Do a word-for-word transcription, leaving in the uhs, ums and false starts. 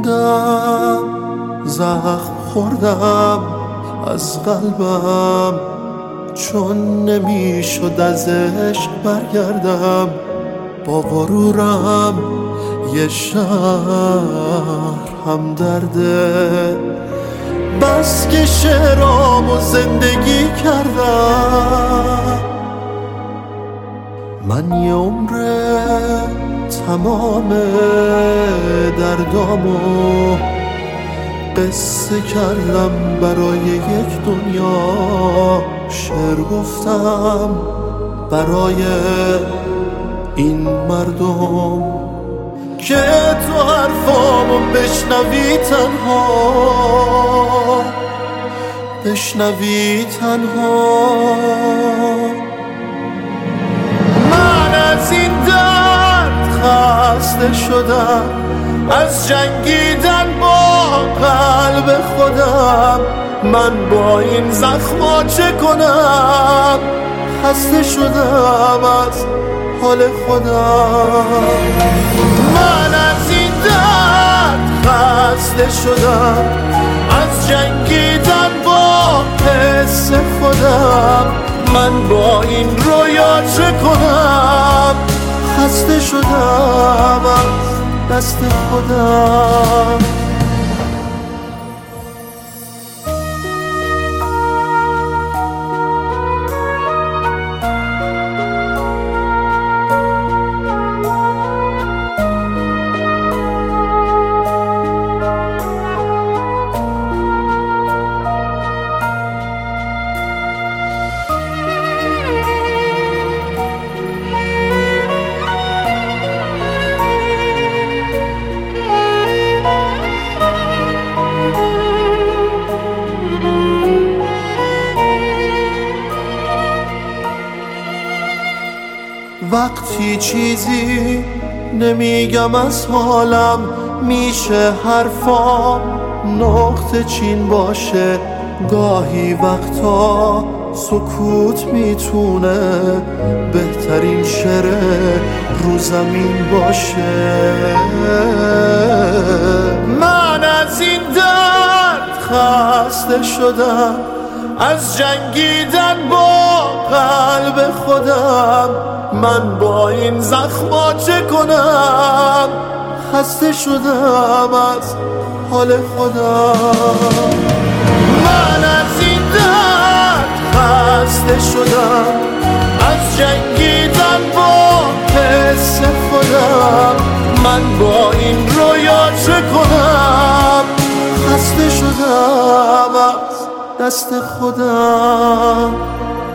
موندم، زخم خوردم از قلبم، چون نمیشد از عشق برگردم. با غرورم یه شهر هم درده، بس که شعرامو زندگی کردم. من یه عمره تمام دردامو قصه کردم، برای یک دنیا شعر گفتم، برای این مردم که تو حرفامو بشنوی تنها، بشنوی تنها. من از این درد خسته شدم، از جنگیدن با قلب خودم. من با این زخما چه کنم؟ خسته شدم از حال خودم. من از این درد خسته شدم، از جنگیدن با حس خودم. من با این رویا چه کنم؟ خسته شدم از دست خودم. وقتی چیزی نمیگم از حالم، میشه حرفام نقطه چین باشه. گاهی وقتا سکوت میتونه بهترین شعر رو زمین باشه. من از این درد خسته شدم، از جنگیدن با قلب خودم. من با این زخما چه کنم؟ خسته شدم از حال خودم. من از این درد خسته شدم، از جنگیدن با حس خودم. من با این رویا چه کنم؟ خسته شدم از دست خودم.